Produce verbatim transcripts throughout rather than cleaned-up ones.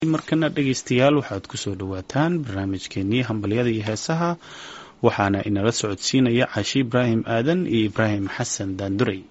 markana dhegaystayaal waxaad kusoo dhawaataan barnaamijkeenii hambalyada iyo heesaha waxaana inala socodsiinaya caashi ibraahim aadan iyo ibraahim xasan daanduray.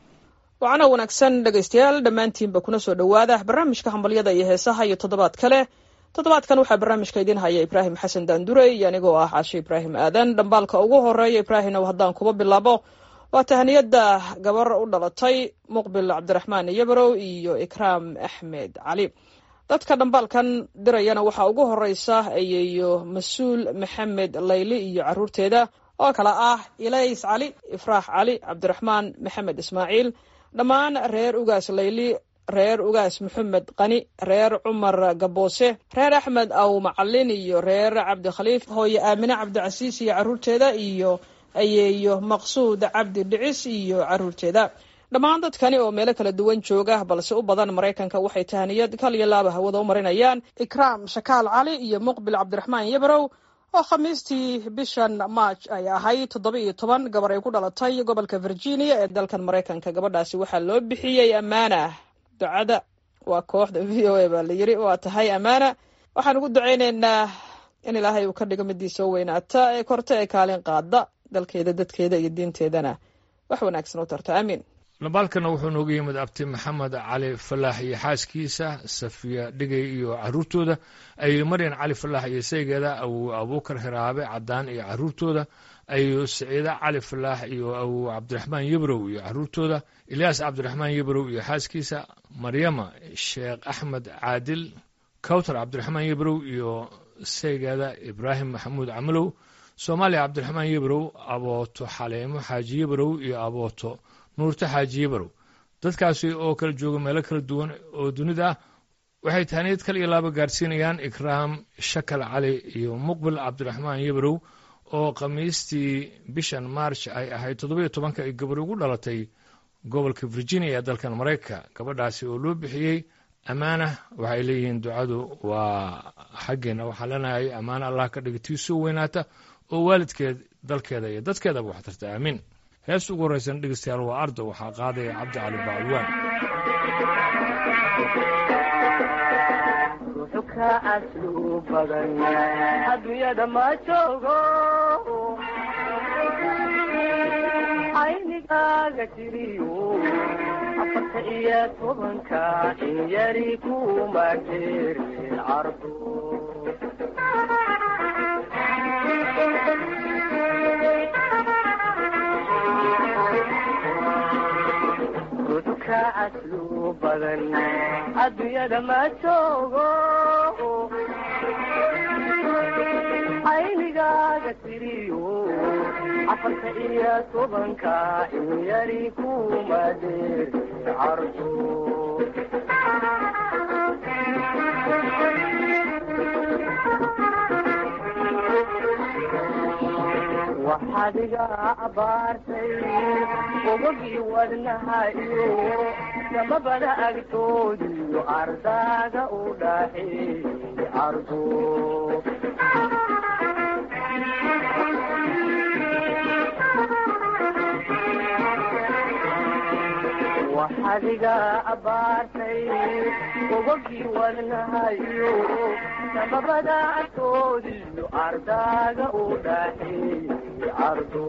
wacana wanaagsan dhegaystayaal dhammaantiinba kuna soo dhowaada barnaamijka hambalyada iyo heesaha iyo toddobaad kale. toddobaadkan waxaa barnaamijka idiin haya ibraahim xasan daanduray iyo anigoo ah caashi ibraahim aadan. dhambaalka ugu horeeya ibraahim haddaan kuba bilaabo waa tahaniyada gabar u dhalatay muqbil cabdiraxmaan yabarow iyo ikraam axmed cali. dadka dhambaalkan dirayana waxaa ugu horeysa ayeeyo mas-uul maxamed layli iyo caruurteeda oo kale ah ilays cali, ifraax cali, cabdiraxmaan maxamed ismaaciil, dhammaan reer ugaas layli, reer ugaas maxamed qani, reer cumar gaboose, reer axmed aw macalin iyo reer cabdi khaliif, hooye aamine cabdicasiis iyo caruurteeda iyo ayeeyo maqsuud cabdi dhicis iyo caruurteeda. dhammaan dadkani oo meelo kala duwan jooga balse u badan maraykanka waxay tahaniyad kal iyo laaba hawada u marinayaan ikraam shakaal cali iyo muqbil cabdiraxmaan yabarow oo khamiistii bishan maaj ay ahayd toddoba iyo toban gabar ay ku dhalatay gobolka virginia ee dalkan maraykanka. gabadhaasi waxaa loo bixiyey amaana. ducada waa kooxda v o a baa la yiri. waa tahay amaana, waxaan ugu ducaynaynaa in ilaahay uu ka dhigo midii soo weynaata ee korta ee kaalin qaada dalkeeda, dadkeeda iyo diinteedana wax wanaagsan u tarta. amiin. dhambaalkana wuxuu nooga yimid abti maxamed cali falaax iyo xaaskiisa safiya dhigay iyo caruurtooda, ayo maryan cali falaax iyo saygeeda, awow abuukar hiraabe cadaan iyo caruurtooda, ayo saciida cali falaax iyo awow cabdiraxmaan yabrow iyo caruurtooda, ilyaas cabdiraxmaan yabrow iyo xaaskiisa, maryama sheekh axmed caadil, kawtar cabdiraxmaan yabrow iyo saygeeda, ibraahim maxamuud camalow, soomaaliya cabdiraxmaan yabrow, abooto xaleemo xaaji yabrow iyo abooto nuurta xaaji yabarow. dadkaasi oo kala jooga meelo kala duwan oo dunida ah waxay tahaniyad kal iyo laaba gaarsiinayaan ikraam shakal cali iyo muqbil cabdiraxmaan yabarow oo khamiistii bishan march ay ahayd toddoba iyo tobanka ay gabar ugu dhalatay gobolka virginia ee dalkan maraykanka. gabadhaasi oo loo bixiyey amaana, waxay leeyihiin ducadu waa xaggeena. waxaa leenahay amaana allah ka dhiga tii soo weynaata oo waalidkeed dalkeeda iyo dadkeedaba wax tarta. aamiin. heesta ugu horraysan dhegeystayaal waa ardo, waxaa qaadaya cabdi cali bacalwaan. ruuxu ka aslu badan adduunyada ma joogo, aynigaaga tiriyo afarta iyo tobanka in yari kuma jeerin cardo. ruuxka aslu badan adduunyada ma joogo, aynigaaga tiriyo afarta iyo tobanka in yari kuma deerin cardo. waxaad iga abaartay ogogii wadnaha iyo samabada agtoodiyo ardaaga u dhaxeeyey ardo. waxaad iga abaartay ogogii wadnaha iyo samabada agtoodiyo ardaaga u dhaxeeyey ardo.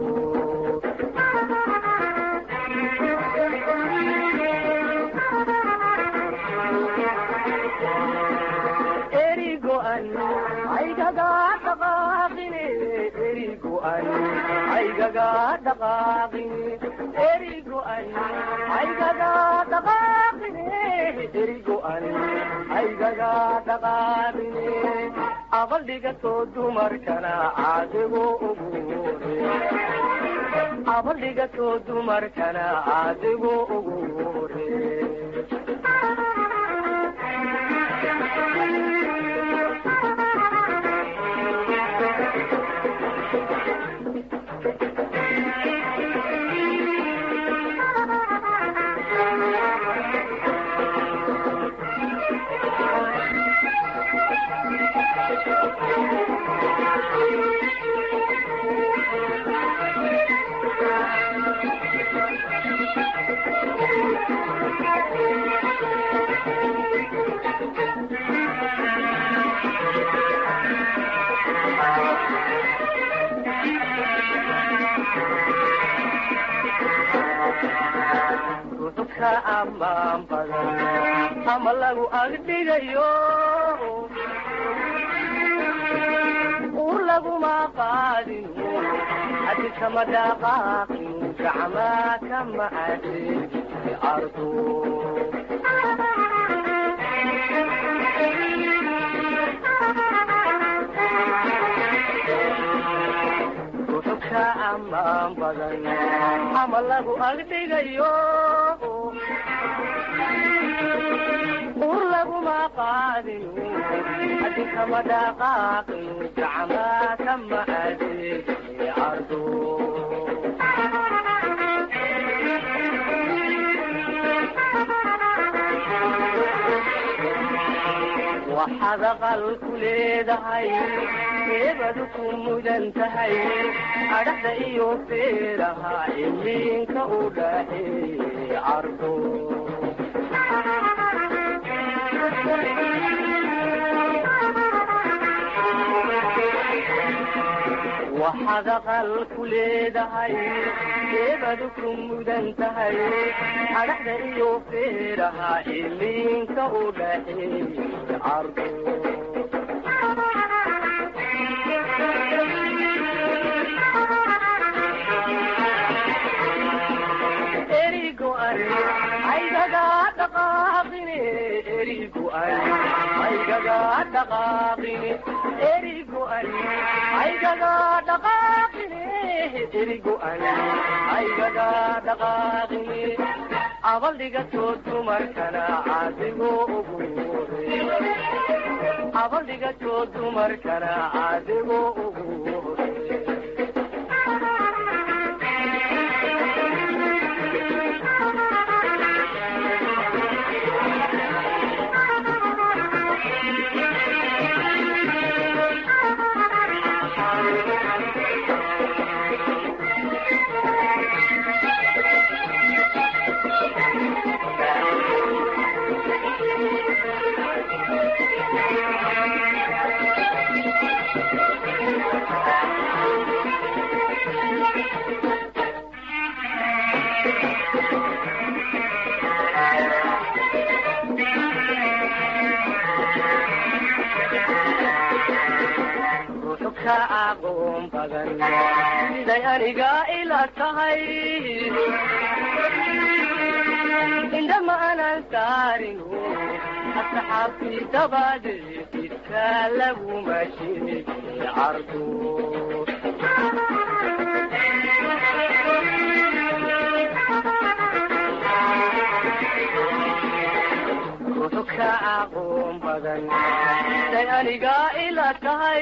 erigoan aygaga dhaqaaqine, erigoan aygaga dhaqaaqine, erigoan aygaga dhaqaaqine, erigoan aygaga dhaqaaqine. abaldhigatoo dumarkana caadigu ugu hore, abaldhigatoo dumarkana caadigu ugu hore. ka ammaan badan ama lagu agdhigayo ur laguma qaadin hadi kama dhaqaaqin gacmaa kama adin ardu ka ammaan badan ama lagu agdhigayo ur laguma qaadin hadi kama dhaqaaqin gacmaa kama adin ardu waxaad aqal ku leedahay eebadu ku mudan tahay adhaxda iyo feeraha iminka u dhaxeeye ardo waxaad aqal ku leedahay eebadu ku mudan tahay adhaxda iyo feeraha iminka u dhaxeeye ardo erigo aygaga dhaqaaqine erigo aygaga dhaqaaqine erigo aygaga dhaqaaqine erigo aygaga dhaqaaqine abaldhigatoo dumarkana caadigo ugu hore abaldhigatoo dumarkana caadigo ugu hore aqoon badan siday aniga ila tahay indhama aanan saarin asxaabtii dabadeed idka laguma sheegay ardu ka aqoon badan siday aniga ila tahay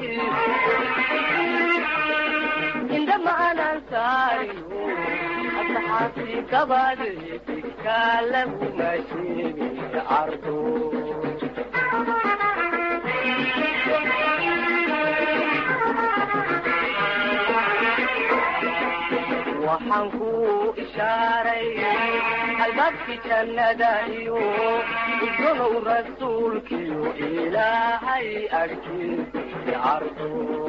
indhama aanan saarin asxaabtii dabadeed idka laguma sheegay ardu waxaan ku ishaaray albaabkii jannada iyo igonow rasuulkiyo ilaahay arkiisii ardu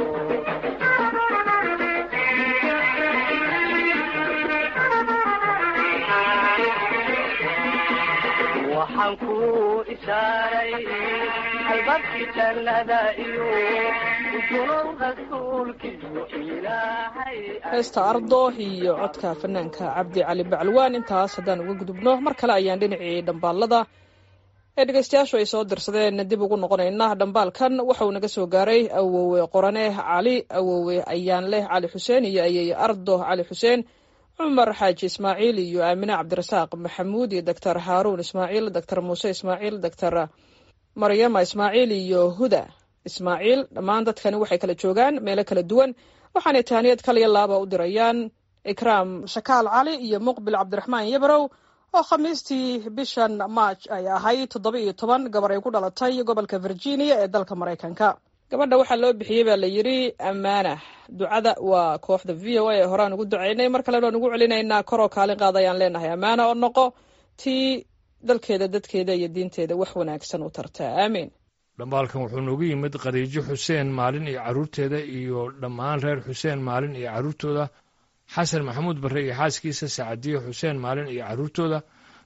waxaan ku ishaaray albaabkii jannada iyo igonow rasuulkiyo ilaahay heesta ardo iyo codka fanaanka cabdi cali bacalwaan intaas haddaan uga gudubno mar kale ayaan dhinacii dhambaalada ee dhegaystayaashu ay soo dirsadeen dib ugu noqonaynaa dhambaalkan waxauu naga soo gaaray awowe qorane cali awowe ayaan leh cali xuseen iyo ayeye ardo cali xuseen cumar xaaji ismaaciil iyo aamine cabdirasaaq maxamuud iyo doctor haaruun ismaaciil doctor muuse ismaaciil doctor maryama ismaaciil iyo huda ismaaciil dhammaan dadkani waxay kala joogaan meelo kala duwan waxaanay tahaniyad kaliya laaba u dirayaan ikraam shakaal cali iyo muqbil cabdiraxmaan yabrow oo khamiistii bishan maaj ay ahayd toddoba iyo toban gabar ay ku dhalatay gobolka virginia ee dalka maraykanka gabadha waxaa loo bixiyey baa la yidhi ammaana ducada waa kooxda v o a ee horaan ugu ducaynay mar kalena waan ugu celinaynaa koroo kaalin qaad ayaan leenahay ammaana oo noqo tii dalkeeda dadkeeda iyo diinteeda wax wanaagsan u tarta aamiin dhambaalkan wuxuu noogu yimid khadiijo xuseen maalin iyo carruurteeda iyo dhammaan reer xuseen maalin iyo carruurtooda xasan maxamuud barre iyo xaaskiisa sacadiyo xuseen maalin iyo carruurtooda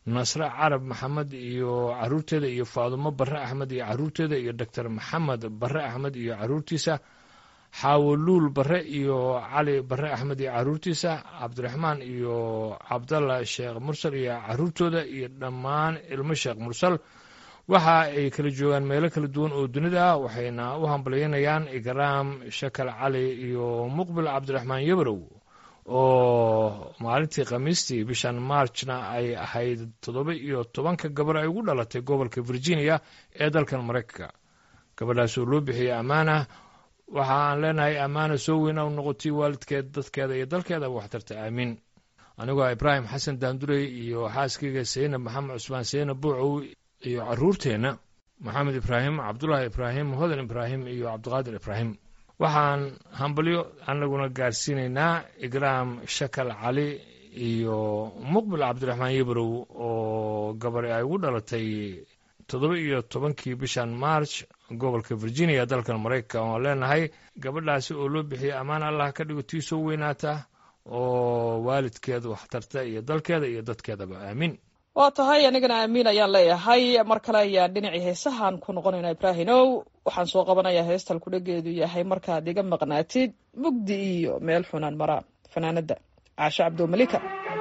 nasre carab maxamed iyo caruurteeda iyo faadumo barre axmed iyo caruurteeda iyo doctor maxamed barre axmed iyo caruurtiisa xaawoluul barre iyo cali barre axmed iyo caruurtiisa cabdiraxmaan iyo cabdalla sheekh mursal iyo caruurtooda iyo dhammaan ilmo sheekh mursal waxa ay kala joogaan meelo kala duwan oo dunida ah waxayna u hambalyaynayaan ikraam shakal cali iyo muqbil cabdiraxmaan yabarow oo maalintii khamiistii bishan marchna ay ahayd toddoba iyo tobanka gabar ay ugu dhalatay gobolka virginia ee dalkan maraykanka gabadhaas oo loo bixiyey ammaana waxa aan leenahay ammaana soo weyn u noqotay waalidkeed dadkeeda iyo dalkeedaba waxtarta aamiin anigoo ibraahim xasan daandurey iyo xaaskayga saynab maxamed cusmaan saynab buucow iyo caruurteenna maxamed ibraahim cabdulaahi ibraahim hodan ibraahim iyo cabdiqaadir ibraahim waxaan hambalyo anaguna gaarsiinaynaa ikraam shakal cali iyo muqbil cabdiraxmaan yabarow oo gabari ay ugu dhalatay toddoba iyo tobankii bishan march gobolka virginia dalkan maraykanka oon leenahay gabadhaasi oo loo bixiyey ammaan allah ka dhigo tii soo weynaata oo waalidkeeda waxtarta iyo dalkeeda iyo dadkeedaba aamiin waa tahay anigana aamiin ayaan leeyahay mar kale ayaan dhinacii heesahaan ku noqonaynaa ibraahinow waxaan soo qabanayaa heestal kudhageedu yahay markaad iga maqnaatid mugdi iyo meel xunaan mara fanaanada caashe cabdulmalika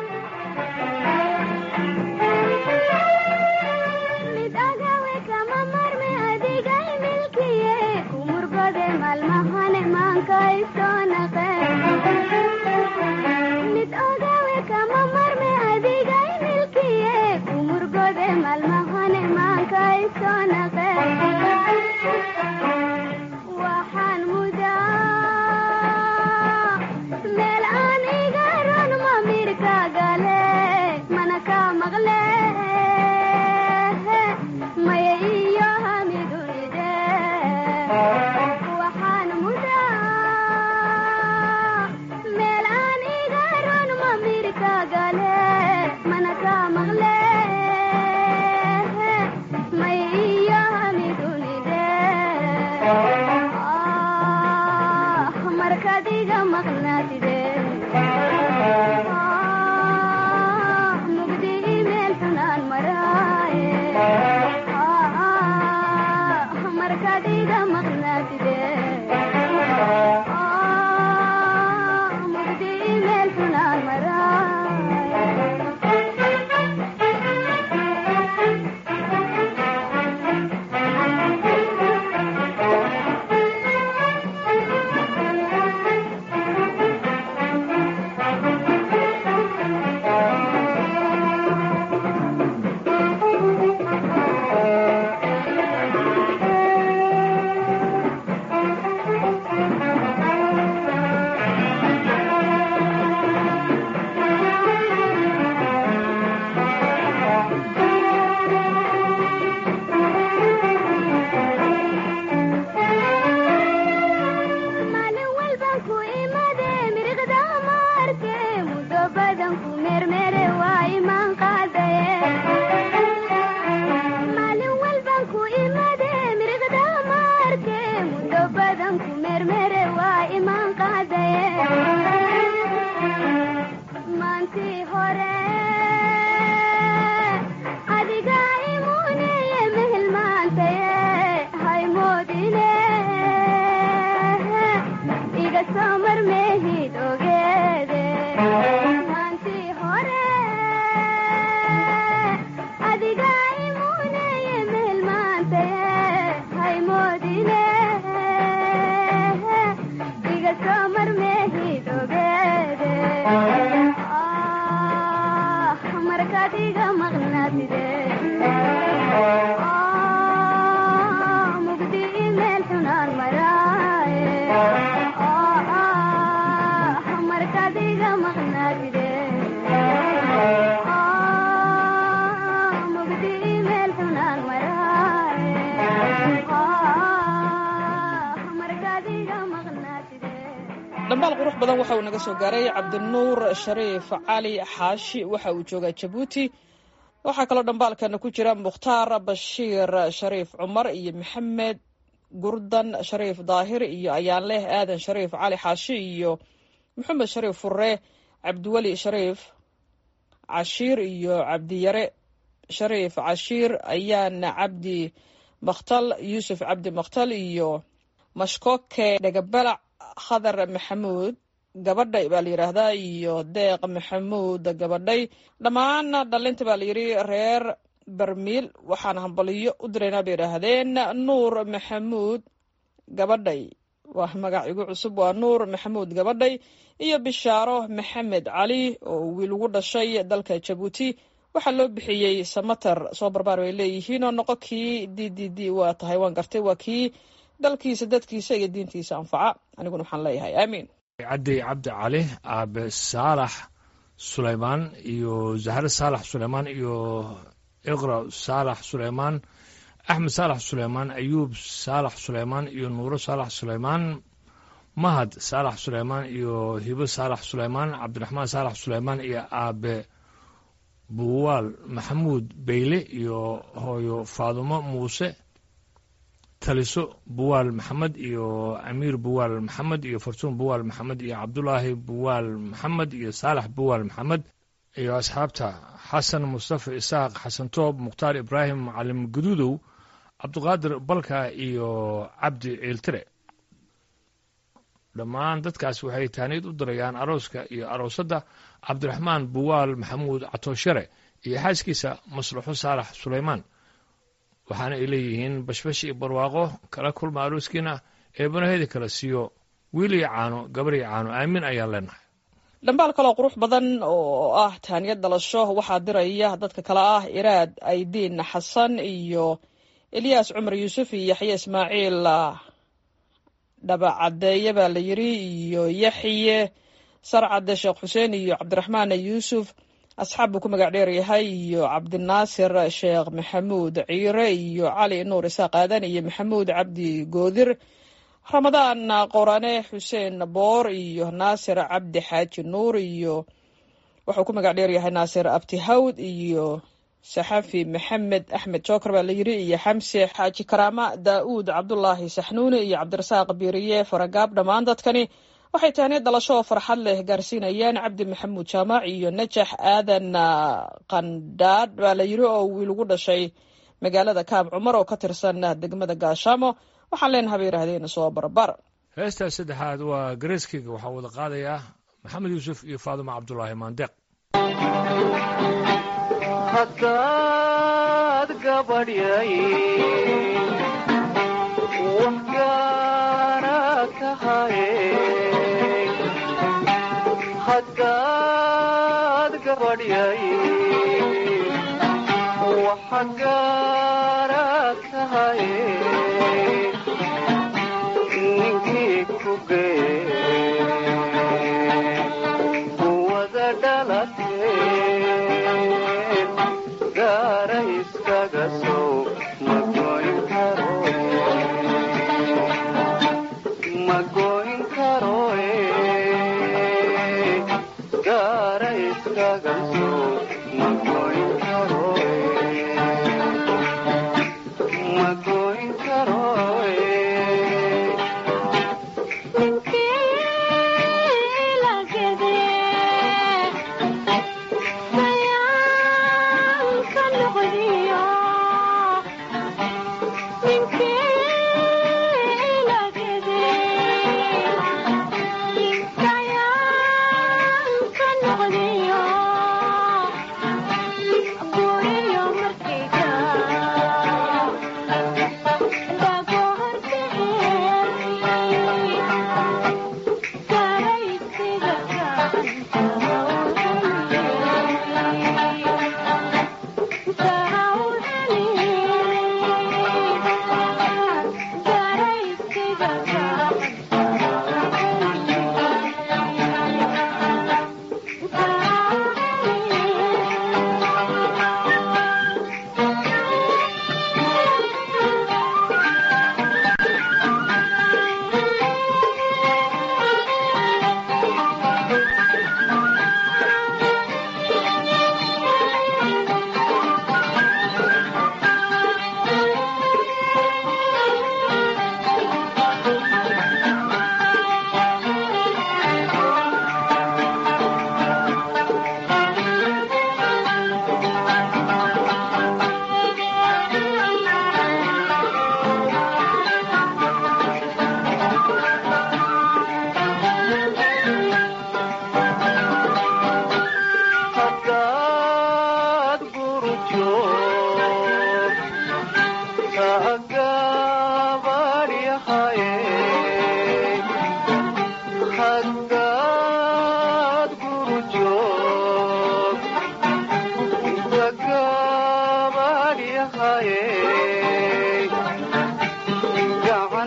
dhambaal qurux badan waxa uu naga soo gaaray cabdinuur shariif cali xaashi waxa uu joogaa jabuuti waxaa kaloo dhambaalkana ku jira mukhtaar bashiir shariif cumar iyo maxamed gurdan shariif daahir iyo ayaanleh aadan shariif cali xaashi iyo maxamed shariif furre cabdiweli shariif cashiir iyo cabdiyare shariif cashiir ayaana cabdi makhtal yuusuf cabdi makhtal iyo mashkoke dhegabalac khadar maxamuud gabadhay baa la yidhaahdaa iyo deeq maxamuud gabadhay dhammaan dhalinta baa la yidhi reer barmiil waxaan hambaliyo u diraynaa bay yidhaahdeen nuur maxamuud gabadhay waa magac igu cusub waa nuur maxamuud gabadhay iyo bishaaro maxamed cali oo wiil ugu dhashay dalka jabuuti waxaa loo bixiyey samater soo barbaar bay leeyihiin oo noqo kii d d d waa tahay waan gartay waa kii dalkiisa dadkiisa iyo diintiisa anfaca aniguna waxaan leeyahay aamiin caddi cabdi cali aabe saalax sulaymaan iyo zahre saalax sulaymaan iyo iqra saalax sulaymaan axmed saalax sulaymaan ayuub saalax sulaymaan iyo nuuro saalax sulaymaan mahad saalax sulaymaan iyo hibo saalax sulaymaan cabdiraxmaan saalax sulaymaan iyo aabe buwaal maxamuud beyle iyo hooyo faadumo muuse taliso buwaal maxamed iyo amiir buwaal maxamed iyo fartuun buwaal maxamed iyo cabdulaahi buwaal maxamed iyo saalax buwaal maxamed iyo asxaabta xasan mustafa isaaq xasan toob mukhtaar ibraahim macalim guduudow cabdiqaadir balka iyo cabdi ciiltire dhammaan dadkaas waxay taaniid u dirayaan arooska iyo aroosadda cabdiraxmaan buwaal maxamuud catooshare iyo xaaskiisa maslaxo saalax sulaymaan waxaana ay leeyihiin bashbash iyo barwaaqo kala kulma arooskiina eebanaheeda kala siiyo wiil iyo caano gabar iyo caano aamin ayaan leenahay dhambaal kaloo qurux badan oo ah taaniyad dhalasho waxaa diraya dadka kale ah iraad aydiin xasan iyo elyaas cumar yuusuf iyo yaxye ismaaciil dhabacadeeye baa la yidhi iyo yaxye sarcade sheekh xuseen iyo cabdiraxmaan yuusuf asxaab buu ku magac dheer yahay iyo cabdinaasir sheekh maxamuud ciire iyo cali nuur isaaq aadan iyo maxamuud cabdi goodir ramadaan qorane xuseen boor iyo naasir cabdi xaaji nuur iyo wuxuu ku magac dheer yahay naasir abti hawd iyo saxafi maxamed axmed jookar baa la yidhi iyo xamse xaaji karaama daa'uud cabdulaahi saxnuuni iyo cabdirasaaq biiriye faragaab dhammaan dadkani waxay taaniya dhalasho oo farxad leh gaarsiinayaan cabdi maxamuud jaamac iyo najax aadan qandhaadh baa la yidhi oo wiil ugu dhashay magaalada kaab cumar oo ka tirsan degmada gaashaamo waxaan leenaha bay yidhaahdeen soo barbar heestaa saddexaad waa gareeskeyga waxaa wada qaadayaa maxamed yuusuf iyo faaduma cabdulaahi maandeeq haddaad gabadhyay wax gaara tahay haddaad gabadhyay waxa gaara tahay ninkii ku gee kuwada dhalateen gaara iskaga sow ma goyn karo ma goyn karoe gaara iskaga sow ma goyn karoe ma goyn karo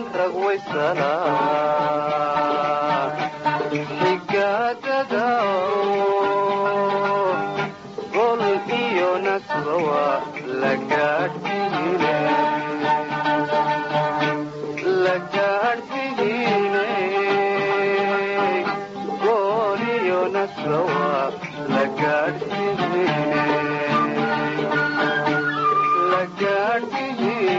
rag waysala xigaagada gol iyo nasbawa la gaadhsiine la gaadhsiine gol iyo nasbawa la gaadhsiine la gaadhsiine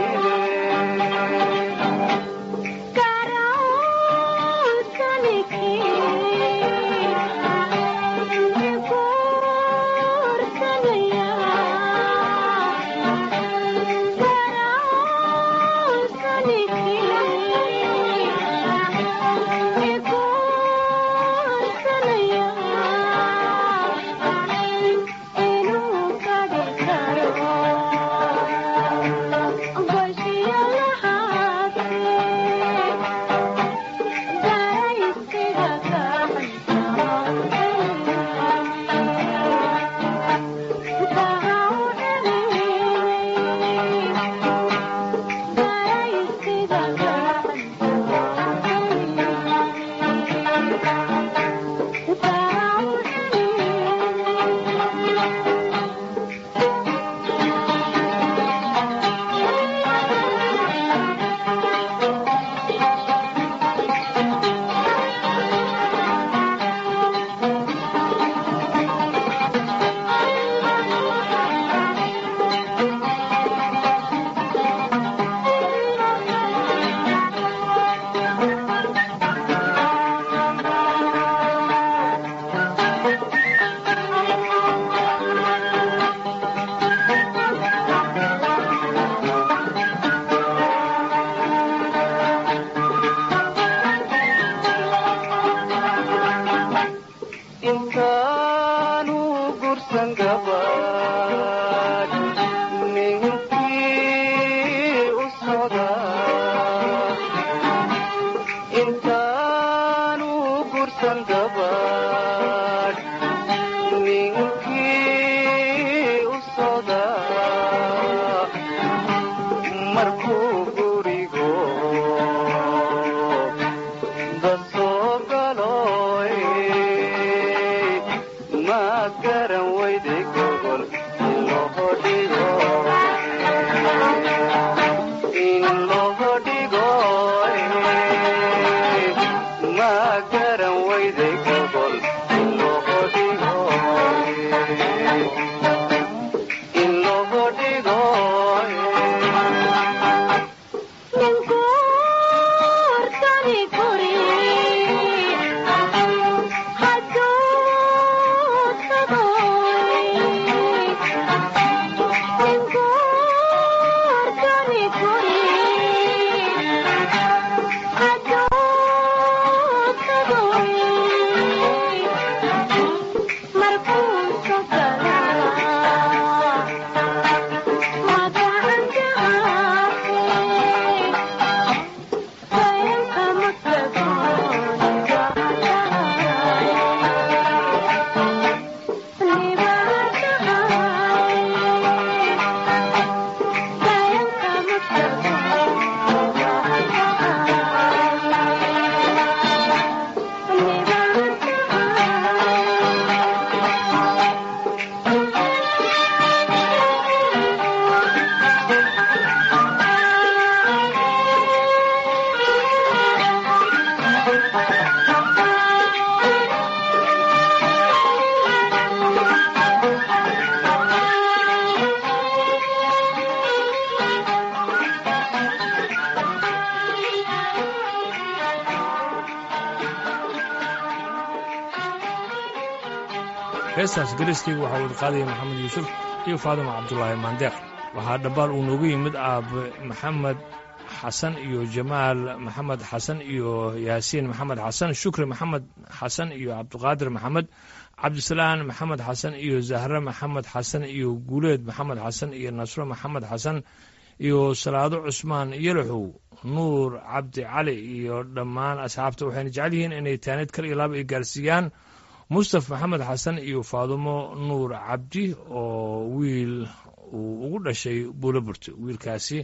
heestaas gariskeyga waxaa wada qaadaya maxamed yuusuf iyo faadima cabdulaahi maandeeq waxaa dhambaal uu noogu yimid aabe maxamed xasan iyo jamaal maxamed xasan iyo yaasiin maxamed xasan shukri maxamed xasan iyo cabdiqaadir maxamed cabdisalaan maxamed xasan iyo zahre maxamed xasan iyo guuleed maxamed xasan iyo nasro maxamed xasan iyo salaado cusmaan yalaxow nuur cabdi cali iyo dhammaan asxaabta waxayna jecel yihiin inay taanid kal iyo laaba ay gaarsiiyaan mustaf maxamed xasan iyo faadumo nuur cabdi oo wiil uu ugu dhashay buulaburte wiilkaasi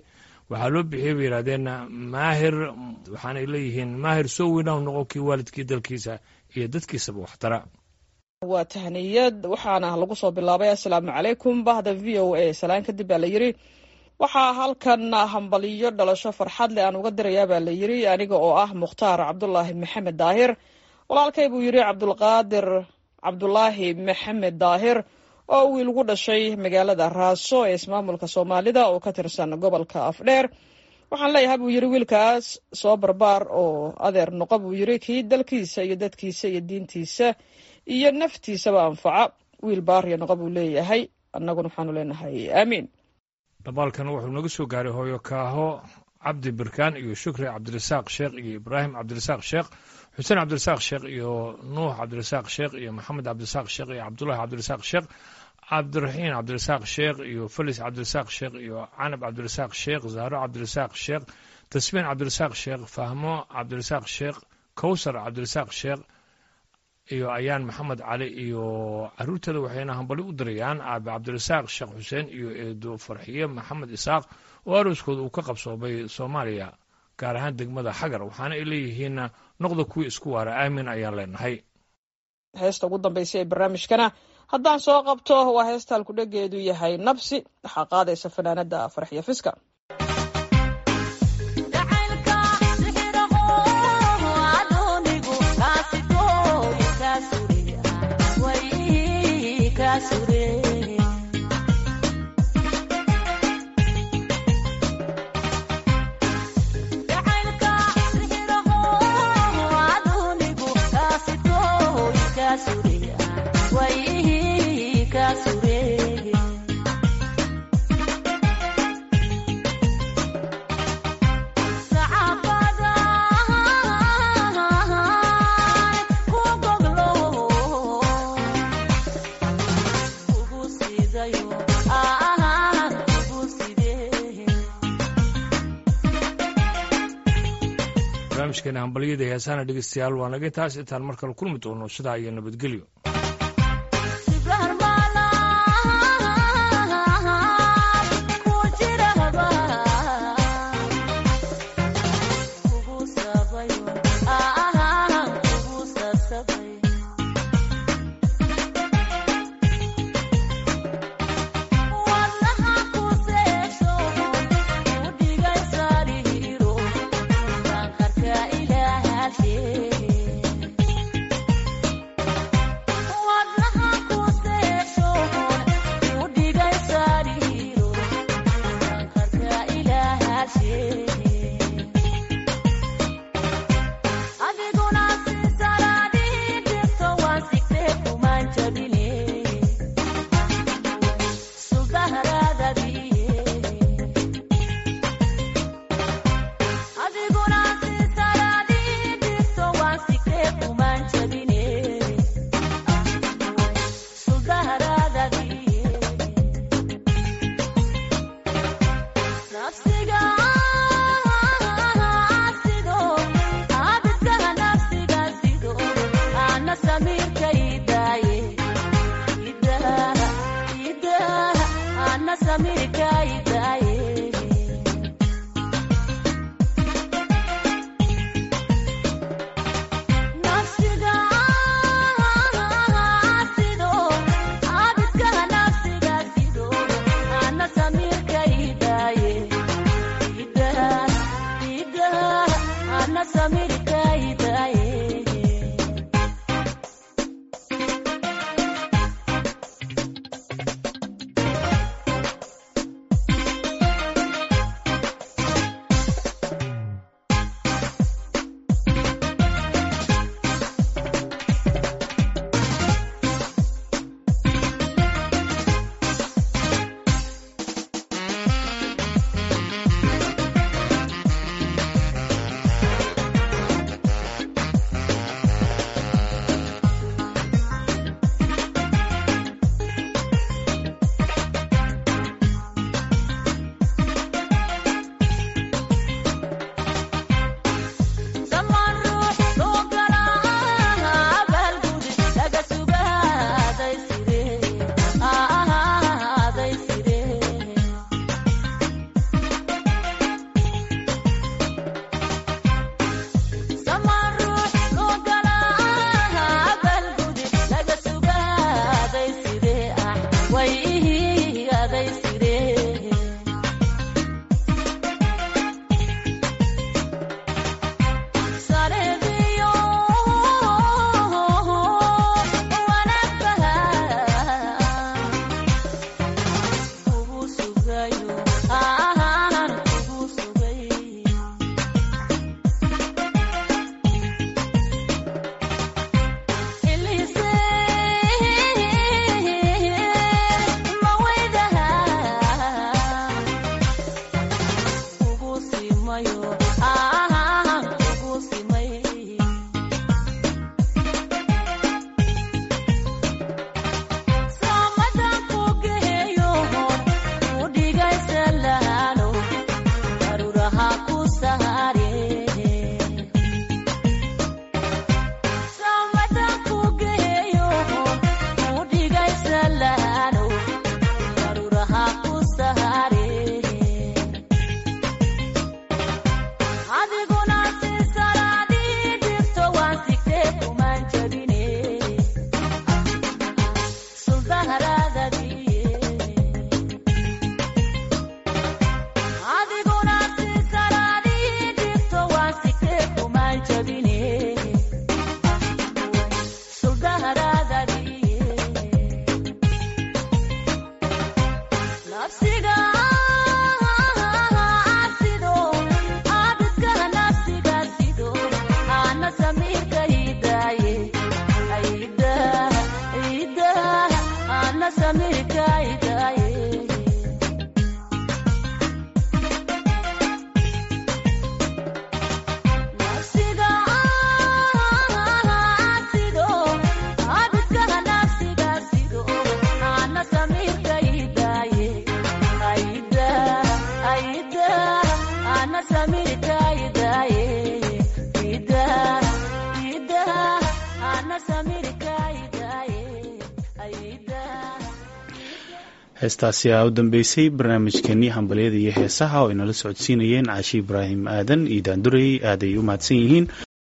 waxaa loo bixiyey bay yidhahdeen maahir waxaanay leeyihiin maahir soo weynaw noqo kii waalidkii dalkiisa iyo dadkiisaba waxtara. waa tahniyad waxaana lagu soo bilaabay assalaamu calaykum bahda v o a salaan kadib baa la yidhi waxaa halkan hambaliyo dhalasho farxad leh aan uga dirayaa baa la yidhi aniga oo ah mukhtaar cabdulaahi maxamed daahir walaalkay buu yidhi cabdulqaadir cabdulaahi maxamed daahir oo wiil ugu dhashay magaalada raaso ee ismaamulka soomaalida oo ka tirsan gobolka afdheer waxaan leeyahay buu yidhi wiilkaas soo barbaar oo adeer noqo buu yidhi kii dalkiisa iyo dadkiisa iyo diintiisa iyo naftiisaba anfaca wiil baariya noqo buu leeyahay annaguna waxaanu leenahay aamiin. dabaalkan wuxuu naga soo gaaray hooyo kaaho cabdi birkaan iyo shukri cabdirasaaq sheekh iyo ibraahim cabdirasaaq sheekh xuseen cabdirasaaq sheekh iyo nuux cabdirasaaq sheekh iyo maxamed cabdirasaaq sheekh iyo cabdullaahi cabdirasaaq sheekh cabdiraxiin cabdirasaaq sheekh iyo felis cabdirasaaq sheekh iyo canab cabdirasaaq sheekh zahro cabdirasaaq sheekh tasbiin cabdirasaaq sheekh fahmo cabdirasaaq sheekh kowsar cabdirasaaq sheekh iyo ayaan maxamed cali iyo caruurteeda waxayna hambali u dirayaan aabe cabdirasaaq sheekh xuseen iyo eedo farxiye maxamed isaaq oo arooskooda uu ka qabsoomay soomaaliya gaar ahaan degmada xagar waxaana ay leeyihiin noqda kuwii isku waara aamin ayaan leenahay. heesta ugu dambaysa ee barnaamijkana haddaan soo qabto waa heesta halkudhageedu yahay nabsi waxaa qaadaysa fanaanada farxiye fiska. barnaamijkeena hambaliyada heesaana dhegeystayaal waa naga intaas intaan mar kale kulmi doono sidaa iyo nabadgelyo. heestaasi aa u dambeysay barnaamijkeenii hambalyada iyo heesaha oo inala socodsiinayeen caashi ibraahim aadan iyo daandurey aaday u mahadsan yihiin.